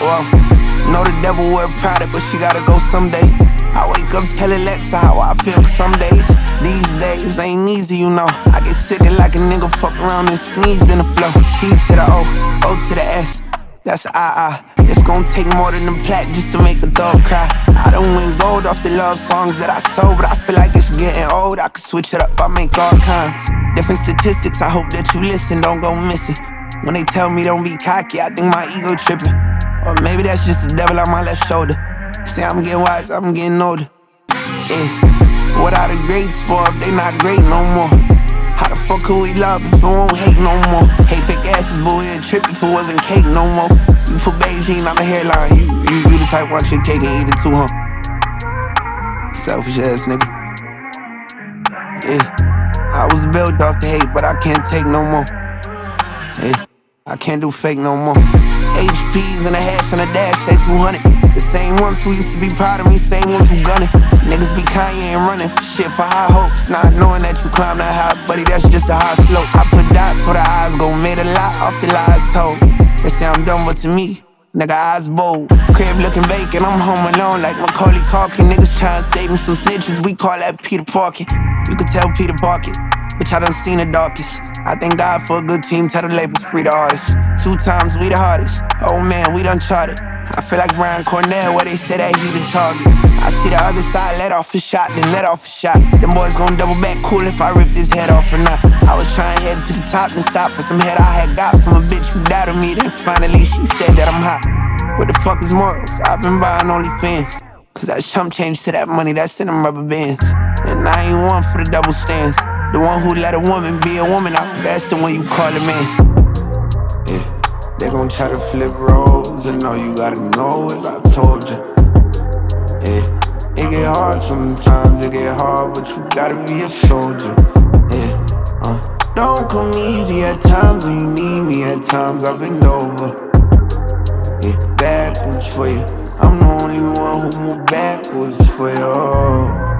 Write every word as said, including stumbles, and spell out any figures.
Whoa. Know the devil wear Prada, but she gotta go someday. I wake up telling Lexa how I feel some days. These days ain't easy, you know. I get sick like a nigga fuck around and sneezed in the flow. T to the O, O to the S. That's I, I. It's gon' take more than a plaque just to make a dog cry. I don't win gold off the love songs that I sold, but I feel like it's getting old. I could switch it up, I make all kinds. Different statistics, I hope that you listen, don't go missing. When they tell me don't be cocky, I think my ego tripping. Or maybe that's just the devil on my left shoulder. Say I'm getting wise, I'm getting older. Yeah. What are the greats for if they not great no more? How the fuck could we love if we won't hate no more? Hate fake asses, but we'd trip if it wasn't cake no more. You put Beijing on the hairline, you, you, you the type watch your cake and eat it too, huh? Selfish ass nigga. Yeah. I was built off the hate, but I can't take no more. Yeah. I can't do fake no more. H Ps and a hash and a dash, say two hundred. The same ones who used to be proud of me, same ones who gunning. Niggas be Kanye and running for shit for high hopes, not knowing that you climb that high, buddy, that's just a high slope. I put dots where the eyes go, made a lot off the lies told. They say I'm dumb, but to me, nigga, eyes bold. Crib looking vacant, I'm home alone like Macaulay Culkin. Niggas trying to save me from snitches, we call that Peter Parkin. You could tell Peter Parkin, bitch, I done seen the darkest. I thank God for a good team, tell the labels free the artists. Two times we the hardest, oh man, we done charted. I feel like Brian Cornell where they say that he the target. I see the other side, let off a shot, then let off a shot. Them boys gon' double back cool if I rip this head off or not. I was trying to head to the top and stop for some head I had got from a bitch who doubted me. Then finally she said that I'm hot. What the fuck is morals? I've been buying OnlyFans, cause that chump change to that money that's in them rubber bands. And I ain't one for the double stands. The one who let a woman be a woman out, that's the one you call a man. Yeah, they gon' try to flip roles, and all you gotta know is I told you. Yeah, it get hard sometimes, it get hard, but you gotta be a soldier. Yeah, uh, don't come easy at times when you need me, at times I've been over. Yeah, backwards for you, I'm the only one who moved backwards for you.